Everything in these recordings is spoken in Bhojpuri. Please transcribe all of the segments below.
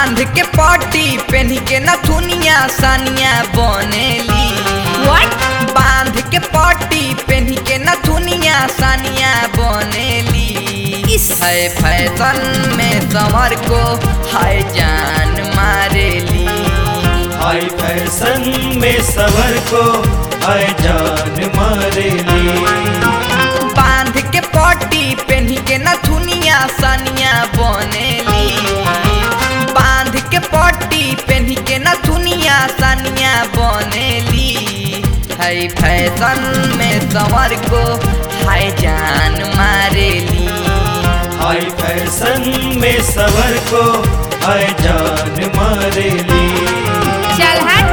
बांध के पट्टी पेन्ही के नथुनिया सानिया बनेली। बांध के पट्टी पेन्ही के नथुनिया सानिया बनेली। है फैशन में समर को हाय जान मारेली। हाय फैशन में सवर को हाय जान मारेली। बांध के पट्टी पेन्ही के नथुनिया सानिया बनेली। बांध के पट्टी पेन्ही के नथुनिया सानिया बनेली। है फैशन में समर को हाय जान मारेली। हाय फैशन में सवर को हाय जान मारेली। चल हट।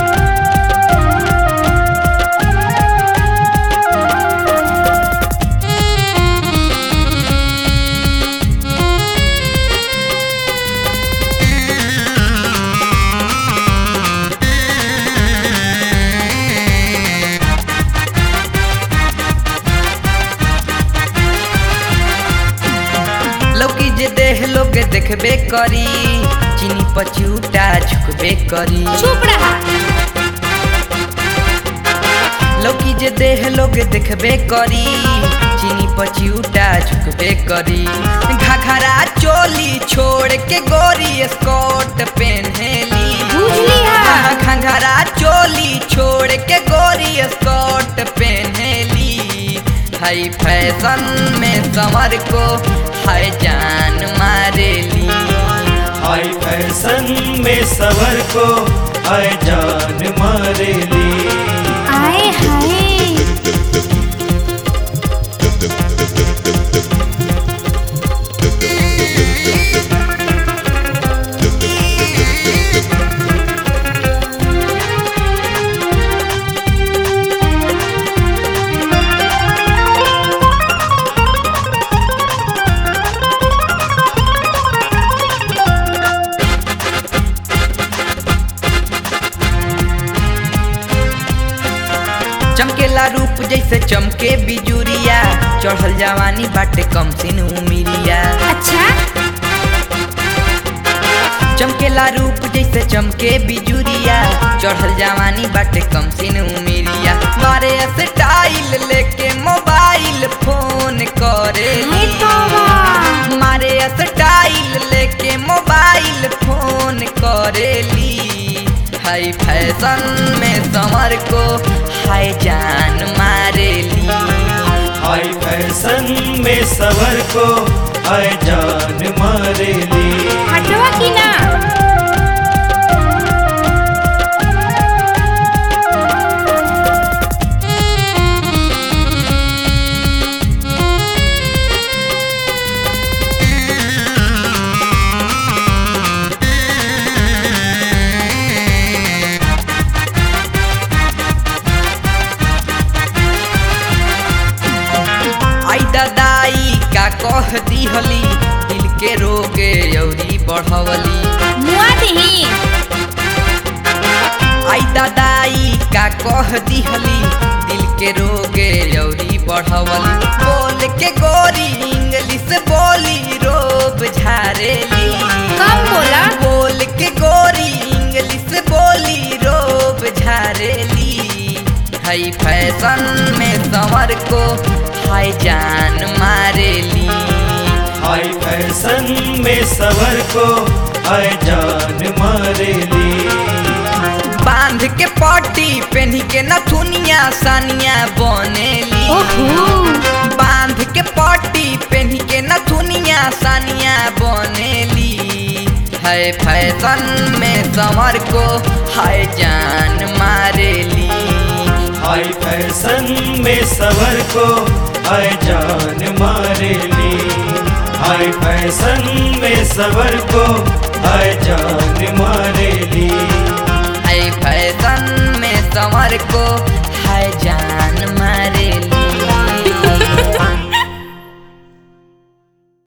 लौकी जे देह लोग देखबे करी, चीनी पचूटा झुकबे करी। चुप रहा। लौकी जे देह लोग देखबे करी, चीनी पचूटा झुकबे करी। घघरा चोली छोड़ के गोरी स्कर्ट पहनेली। बुझली हा। घघरा चोली छोड़ के गोरी स्कर्ट पहनेली। हाय फैशन में समर को हाय जान मारेली। हाय फैशन में सवर को हाय जान मारेली। आए हाय। चमकेला रूप जैसे चमके बिजुरिया, चढ़ल जवानी बाटे कम सिन उमिरिया। अच्छा। चमकेला रूप जैसे चमके बिजुरिया, चढ़ल जवानी बाटे कम सिन उमिरिया। मारे स्टाइल लेके मोबाइल फोन करेली। मारे स्टाइल लेके मोबाइल फोन करेली। हाय फैशन में समर को हाय जान मारेली। हाय फैशन में सवर को हाय जान मारेली। हटवा की ना। आई दादाई का कह दिहली, दिल के रोगे औरी बढ़वली। मुआ दही। आई दादाई का कह दिहली, दिल के रोगे औरी बढ़वली। बोल के गोरी इंग्लिश बोली रोब झारेली। कम बोला। बोल के गोरी इंग्लिश बोली रोब झारेली। हाय फैशन में समर को हाय जान मारेली। हाय फैशन में सवर को हाय जान मारेली। बांध के पट्टी पेन्ही के नथुनिया सानिया बनेली। बांध के पट्टी पेन्ही के नथुनिया सानिया बनेली। हाय फैशन में समर को हाय जान मारेली। हाय फैशन में सवर को हाय जान मारेली। हाय फैशन में सवर को हाय जान मारेली। हाय फैशन में समर को हाय जान मारेली।